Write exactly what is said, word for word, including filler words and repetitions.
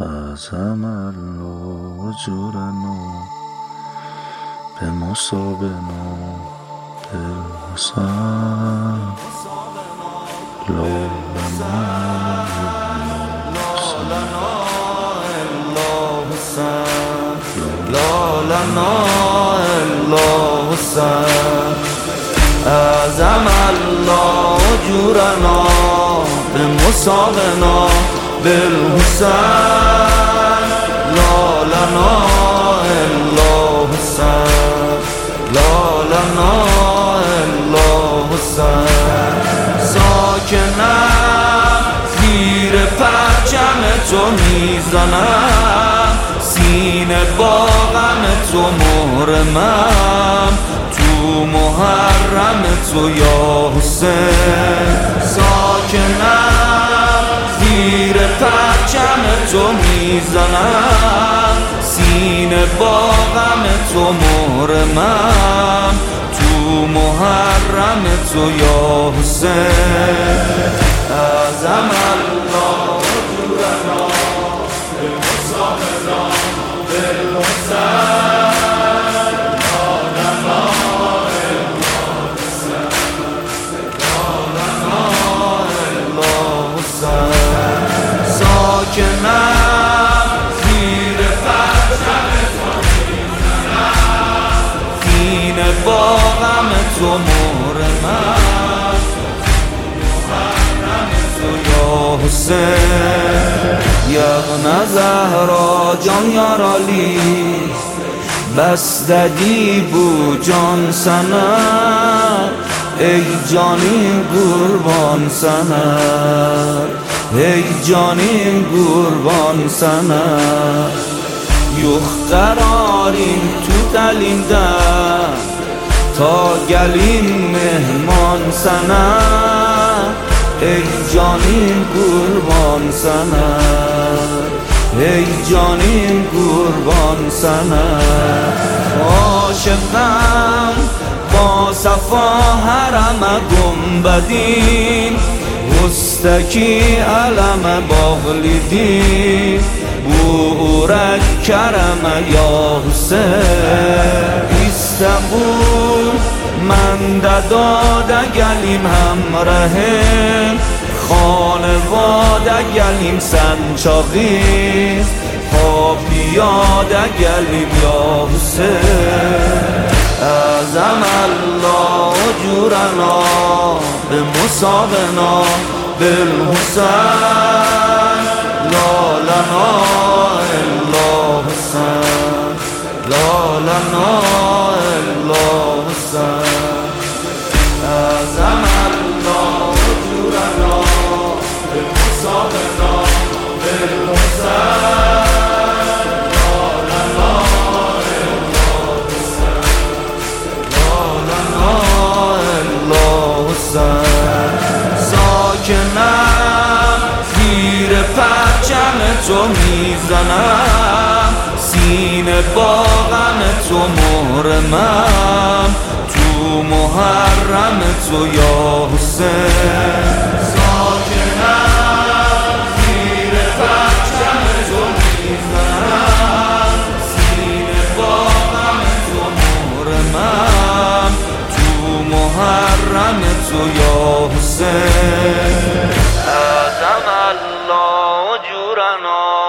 عظم الله اجورنا به مصابنا بالحسن لا لنا الا حسن لا لنا الا حسن عظم الله اجورنا بمصابنا بالحسن لا لنا الا حسن لا لنا الا حسن ساکنم زیر پرچم تو میزنم سینه با غم تو محرمم تو محرم تو یا حسین ساکنم زیر پرچم تو میزنم سینه با غم تو محرمم تو محرم تو یا حسین عظم الله اجورنا بمصابنا بالحسن ساکنم زیر پرچم تو میزنم سینه با غم تو محرمم محرم تو یا حسین یغن زهرا جان یارالی بستدی بو جان سنه ای جانی قربان سنه ای جانی قربان سنه یخ قراریم تو دلیندم تا گلیم مهمان سنه ای جانی قربان سنه ای جانی قربان سنه عاشقم با صفا حرم گنبدین مستکی علم باغلیدی بورک کرم یا حسین استنبول من داده گلیم همراهیم خانواده گلیم سنچاقی پا پیاده گلیم یا حسین عظم الله اجورنا بمصابنا بالحسن لا لنا الا حسن لا لنا الا حسن عظم الله اجورنا بمصابنا بالحسن ساکنم زیر پرچم تو میزنم سینه با غم تو محرمم تو محرم تو یا حسین ساکنم زیر پرچم تو میزنم سینه با غم تو محرمم محرم تو یا حسین عظم الله اجورنا